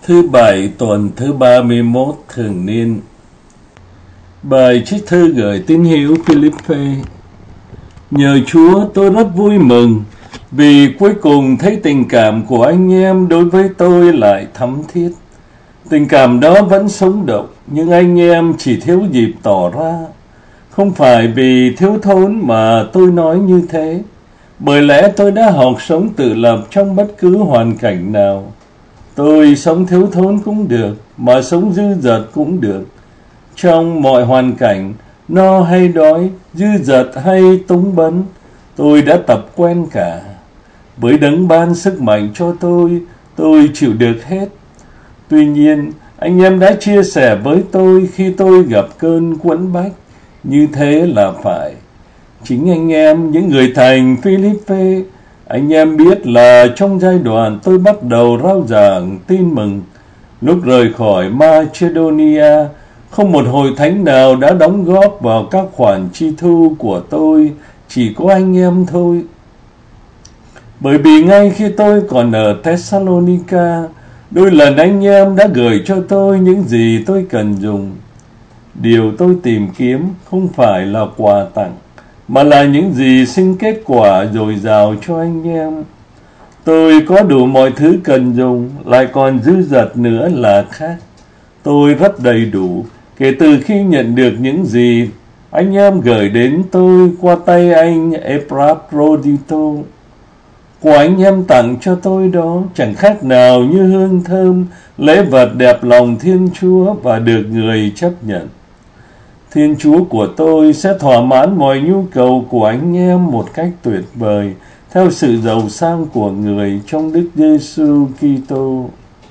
Thứ Bảy tuần thứ 31 thường niên. Bài trích thư gửi tín hữu Philippe. Nhờ Chúa tôi rất vui mừng vì cuối cùng thấy tình cảm của anh em đối với tôi lại thắm thiết. Tình cảm đó vẫn sống động, nhưng anh em chỉ thiếu dịp tỏ ra. Không phải vì thiếu thốn mà tôi nói như thế, bởi lẽ tôi đã học sống tự lập trong bất cứ hoàn cảnh nào. Tôi sống thiếu thốn cũng được, mà sống dư dật cũng được. Trong mọi hoàn cảnh, no hay đói, dư dật hay túng bấn, tôi đã tập quen cả. Với đấng ban sức mạnh cho tôi chịu được hết. Tuy nhiên, anh em đã chia sẻ với tôi khi tôi gặp cơn quẫn bách. Như thế là phải. Chính anh em, những người thành Philippe, anh em biết là trong giai đoạn tôi bắt đầu rao giảng tin mừng, lúc rời khỏi Macedonia, không một hội thánh nào đã đóng góp vào các khoản chi thu của tôi, chỉ có anh em thôi. Bởi vì ngay khi tôi còn ở Thessalonica, đôi lần anh em đã gửi cho tôi những gì tôi cần dùng. Điều tôi tìm kiếm không phải là quà tặng, mà là những gì sinh kết quả dồi dào cho anh em. Tôi có đủ mọi thứ cần dùng, lại còn dư dật nữa là khác. Tôi rất đầy đủ kể từ khi nhận được những gì anh em gửi đến tôi qua tay anh Epaphroditus. Của anh em tặng cho tôi đó chẳng khác nào như hương thơm, lễ vật đẹp lòng Thiên Chúa và được người chấp nhận. Thiên Chúa của tôi sẽ thỏa mãn mọi nhu cầu của anh em một cách tuyệt vời, theo sự giàu sang của người trong Đức Giêsu Kitô.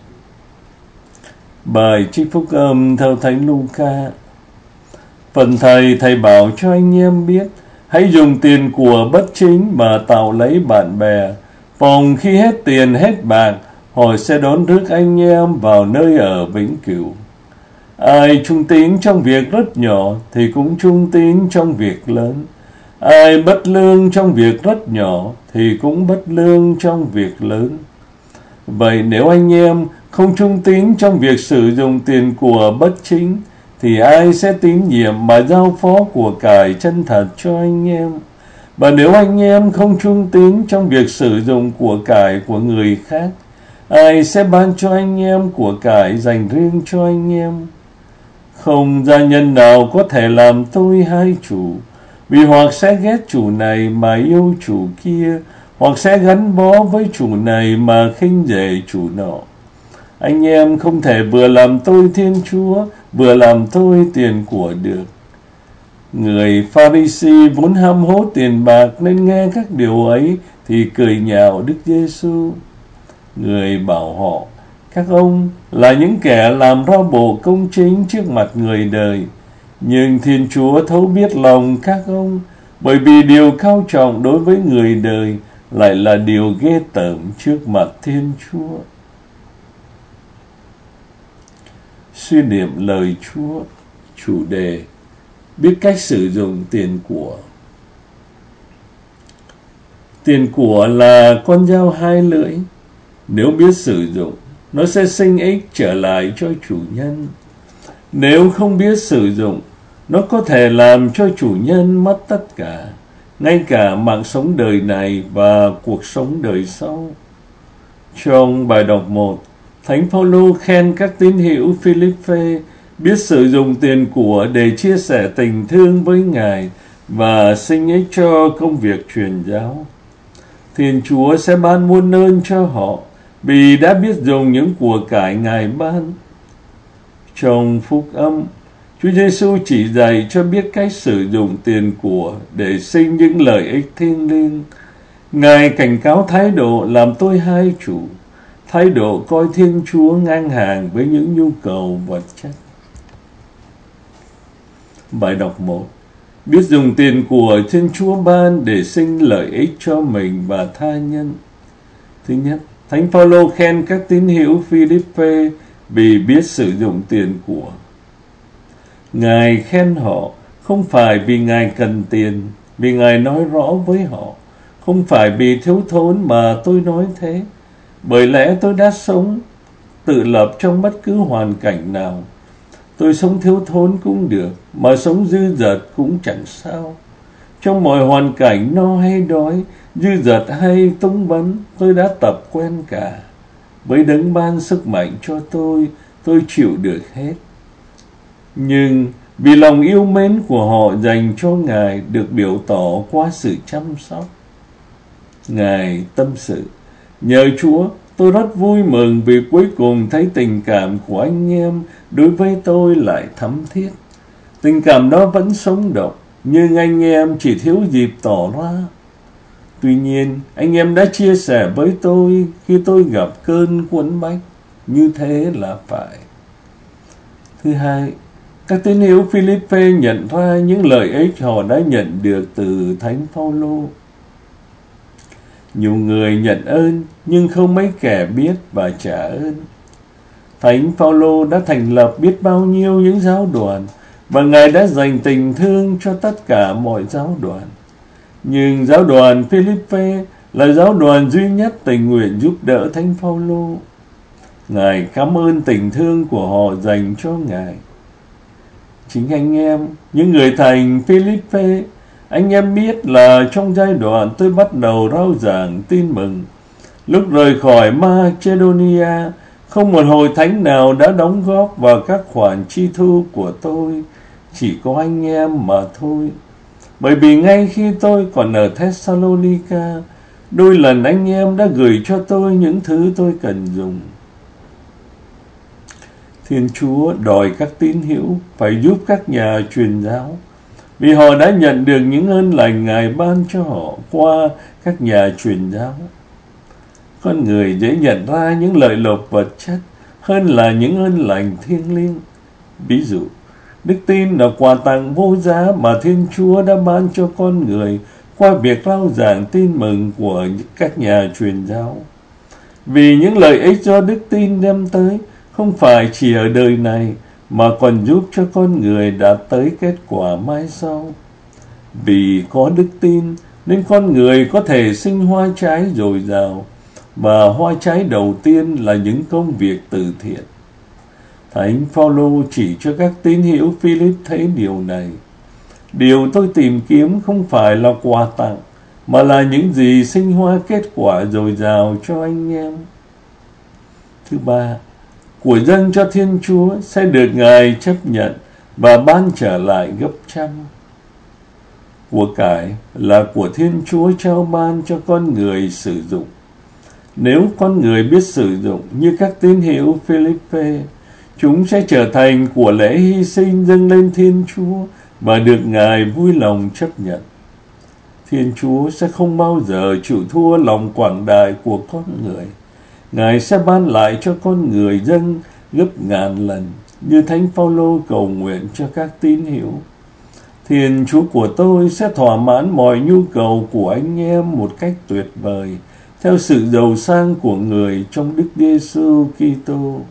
Bài trích phúc âm theo Thánh Luca. Phần thầy bảo cho anh em biết, hãy dùng tiền của bất chính mà tạo lấy bạn bè. Phòng khi hết tiền hết bạc, họ sẽ đón rước anh em vào nơi ở vĩnh cửu. Ai trung tín trong việc rất nhỏ thì cũng trung tín trong việc lớn. Ai bất lương trong việc rất nhỏ thì cũng bất lương trong việc lớn. Vậy nếu anh em không trung tín trong việc sử dụng tiền của bất chính, thì ai sẽ tín nhiệm mà giao phó của cải chân thật cho anh em? Và nếu anh em không trung tín trong việc sử dụng của cải của người khác, ai sẽ ban cho anh em của cải dành riêng cho anh em? Không gia nhân nào có thể làm tôi hai chủ, vì hoặc sẽ ghét chủ này mà yêu chủ kia, hoặc sẽ gắn bó với chủ này mà khinh rẻ chủ nọ. Anh em không thể vừa làm tôi Thiên Chúa, vừa làm tôi tiền của được. Người Pha-ri-si vốn ham hố tiền bạc nên nghe các điều ấy thì cười nhạo Đức Giêsu. Người bảo họ, các ông là những kẻ làm ra bộ công chính trước mặt người đời, nhưng Thiên Chúa thấu biết lòng các ông, bởi vì điều cao trọng đối với người đời lại là điều ghê tởm trước mặt Thiên Chúa. Suy niệm lời Chúa. Chủ đề: biết cách sử dụng tiền của. Tiền của là con dao hai lưỡi. Nếu biết sử dụng, nó sẽ sinh ích trở lại cho chủ nhân. Nếu không biết sử dụng, nó có thể làm cho chủ nhân mất tất cả, ngay cả mạng sống đời này và cuộc sống đời sau. Trong bài đọc 1, Thánh Phaolô khen các tín hữu Philippe biết sử dụng tiền của để chia sẻ tình thương với Ngài và sinh ích cho công việc truyền giáo. Thiên Chúa sẽ ban muôn ơn cho họ vì đã biết dùng những của cải Ngài ban. Trong phúc âm, Chúa Giêsu chỉ dạy cho biết cách sử dụng tiền của để sinh những lợi ích thiêng liêng. Ngài cảnh cáo thái độ làm tôi hai chủ, thái độ coi Thiên Chúa ngang hàng với những nhu cầu vật chất. Bài đọc 1. Biết dùng tiền của Thiên Chúa ban để sinh lợi ích cho mình và tha nhân. Thứ nhất, Thánh Phaolô khen các tín hữu Philippe vì biết sử dụng tiền của. Ngài khen họ không phải vì Ngài cần tiền, vì Ngài nói rõ với họ. Không phải vì thiếu thốn mà tôi nói thế, bởi lẽ tôi đã sống tự lập trong bất cứ hoàn cảnh nào. Tôi sống thiếu thốn cũng được, mà sống dư dật cũng chẳng sao. Trong mọi hoàn cảnh no hay đói, dư dật hay túng bấn, tôi đã tập quen cả. Với đấng ban sức mạnh cho tôi chịu được hết. Nhưng vì lòng yêu mến của họ dành cho Ngài được biểu tỏ qua sự chăm sóc. Ngài tâm sự: nhờ Chúa, tôi rất vui mừng vì cuối cùng thấy tình cảm của anh em đối với tôi lại thắm thiết. Tình cảm đó vẫn sống động, nhưng anh em chỉ thiếu dịp tỏ ra. Tuy nhiên, anh em đã chia sẻ với tôi khi tôi gặp cơn quẫn bách. Như thế là phải. Thứ hai, các tín hữu Philippe nhận ra những lợi ích họ đã nhận được từ Thánh Phaolô. Nhiều người nhận ơn, nhưng không mấy kẻ biết và trả ơn. Thánh Phaolô đã thành lập biết bao nhiêu những giáo đoàn, và Ngài đã dành tình thương cho tất cả mọi giáo đoàn. Nhưng giáo đoàn Philippe là giáo đoàn duy nhất tình nguyện giúp đỡ Thánh Phaolô. Ngài cảm ơn tình thương của họ dành cho Ngài. Chính anh em, những người thành Philippe, anh em biết là trong giai đoạn tôi bắt đầu rao giảng tin mừng, lúc rời khỏi Macedonia, không một hội thánh nào đã đóng góp vào các khoản chi thu của tôi, chỉ có anh em mà thôi. Bởi vì ngay khi tôi còn ở Thessalonica, đôi lần anh em đã gửi cho tôi những thứ tôi cần dùng. Thiên Chúa đòi các tín hữu phải giúp các nhà truyền giáo, vì họ đã nhận được những ơn lành Ngài ban cho họ qua các nhà truyền giáo. Con người dễ nhận ra những lợi lộc vật chất hơn là những ơn lành thiêng liêng. Ví dụ, đức tin là quà tặng vô giá mà Thiên Chúa đã ban cho con người qua việc rao giảng tin mừng của các nhà truyền giáo. Vì những lợi ích do đức tin đem tới không phải chỉ ở đời này, mà còn giúp cho con người đạt tới kết quả mai sau. Vì có đức tin nên con người có thể sinh hoa trái dồi dào, và hoa trái đầu tiên là những công việc từ thiện. Thánh Phaolô chỉ cho các tín hữu Philip thấy điều này. Điều tôi tìm kiếm không phải là quà tặng, mà là những gì sinh hoa kết quả dồi dào cho anh em. Thứ ba, của dâng cho Thiên Chúa sẽ được Ngài chấp nhận và ban trở lại gấp trăm. Của cải là của Thiên Chúa trao ban cho con người sử dụng. Nếu con người biết sử dụng như các tín hữu Philippe, chúng sẽ trở thành của lễ hy sinh dâng lên Thiên Chúa và được Ngài vui lòng chấp nhận. Thiên Chúa sẽ không bao giờ chịu thua lòng quảng đại của con người. Ngài sẽ ban lại cho con người dâng gấp ngàn lần, như Thánh Phaolô cầu nguyện cho các tín hữu. Thiên Chúa của tôi sẽ thỏa mãn mọi nhu cầu của anh em một cách tuyệt vời, theo sự giàu sang của người trong Đức Giêsu Kitô.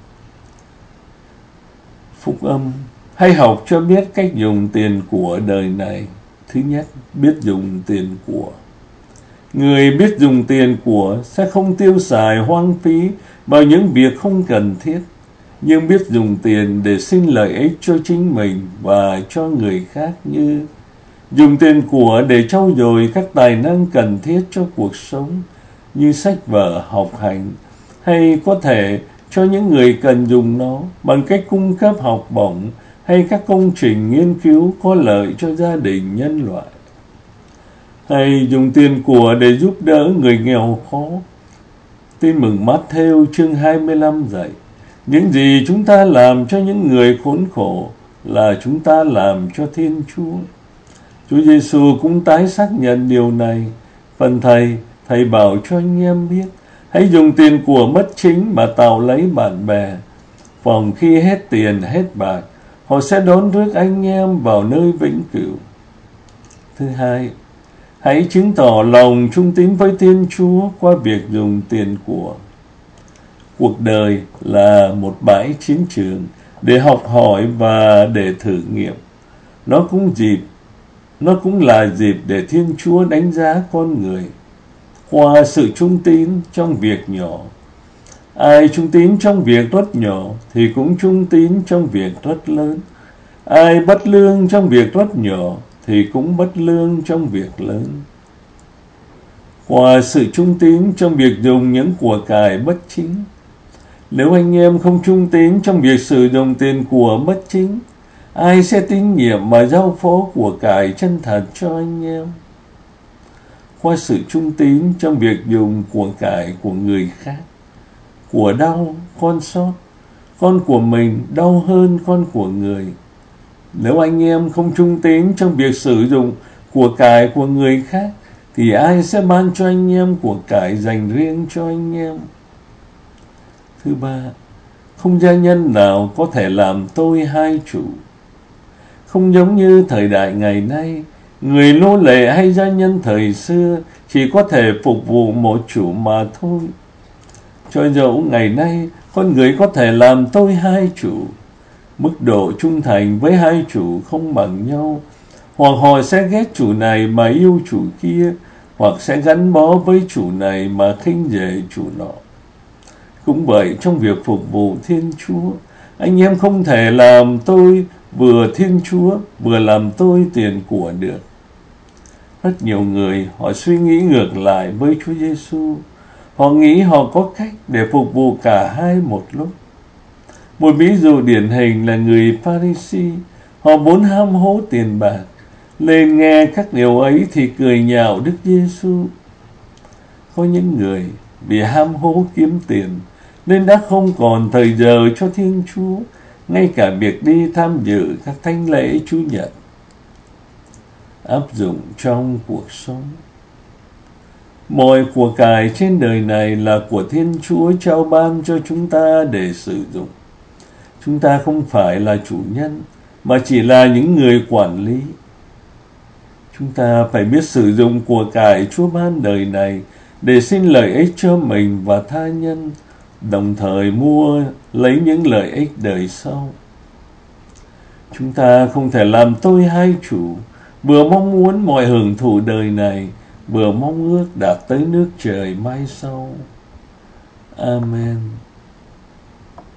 Phúc âm. Hãy học cho biết cách dùng tiền của đời này. Thứ nhất, biết dùng tiền của. Người biết dùng tiền của sẽ không tiêu xài hoang phí vào những việc không cần thiết, nhưng biết dùng tiền để sinh lợi ích cho chính mình và cho người khác, như dùng tiền của để trau dồi các tài năng cần thiết cho cuộc sống, như sách vở, học hành, hay có thể cho những người cần dùng nó bằng cách cung cấp học bổng hay các công trình nghiên cứu có lợi cho gia đình nhân loại. Hay dùng tiền của để giúp đỡ người nghèo khó. Tin mừng Mát-thêu chương 25 dạy: những gì chúng ta làm cho những người khốn khổ là chúng ta làm cho Thiên Chúa. Chúa Giêsu cũng tái xác nhận điều này. Phần Thầy bảo cho anh em biết, hãy dùng tiền của bất chính mà tạo lấy bạn bè. Phòng khi hết tiền hết bạc, họ sẽ đón rước anh em vào nơi vĩnh cửu. Thứ hai, hãy chứng tỏ lòng trung tín với Thiên Chúa qua việc dùng tiền của. Cuộc đời là một bãi chiến trường để học hỏi và để thử nghiệm. Nó cũng là dịp để Thiên Chúa đánh giá con người qua sự trung tín trong việc nhỏ. Ai trung tín trong việc rất nhỏ thì cũng trung tín trong việc rất lớn. Ai bất lương trong việc rất nhỏ thì cũng bất lương trong việc lớn. Qua sự trung tín trong việc dùng những của cải bất chính. Nếu anh em không trung tín trong việc sử dụng tiền của bất chính, ai sẽ tín nhiệm mà giao phó của cải chân thật cho anh em? Qua sự trung tín trong việc dùng của cải của người khác. Của đau, con sót, con của mình đau hơn con của người. Nếu anh em không trung tín trong việc sử dụng của cải của người khác, thì ai sẽ ban cho anh em của cải dành riêng cho anh em? Thứ ba, không gia nhân nào có thể làm tôi hai chủ. Không giống như thời đại ngày nay, người nô lệ hay gia nhân thời xưa chỉ có thể phục vụ một chủ mà thôi. Cho dẫu ngày nay con người có thể làm tôi hai chủ, mức độ trung thành với hai chủ không bằng nhau, hoặc họ sẽ ghét chủ này mà yêu chủ kia, hoặc sẽ gắn bó với chủ này mà khinh rẻ chủ nọ. Cũng vậy, trong việc phục vụ Thiên Chúa, anh em không thể làm tôi vừa Thiên Chúa, vừa làm tôi tiền của được. Rất nhiều người, họ suy nghĩ ngược lại với Chúa Giêsu. Họ nghĩ họ có cách để phục vụ cả hai một lúc. Một ví dụ điển hình là người Pha-ri-si. Họ muốn ham hố tiền bạc. Lên nghe các điều ấy thì cười nhạo Đức Giêsu. Có những người vì ham hố kiếm tiền nên đã không còn thời giờ cho Thiên Chúa, ngay cả việc đi tham dự các thánh lễ Chủ nhật. Áp dụng trong cuộc sống. Mọi của cải trên đời này là của Thiên Chúa trao ban cho chúng ta để sử dụng. Chúng ta không phải là chủ nhân, mà chỉ là những người quản lý. Chúng ta phải biết sử dụng của cải Chúa ban đời này để xin lợi ích cho mình và tha nhân, đồng thời mua lấy những lợi ích đời sau. Chúng ta không thể làm tôi hai chủ, vừa mong muốn mọi hưởng thụ đời này, vừa mong ước đạt tới nước trời mai sau. Amen.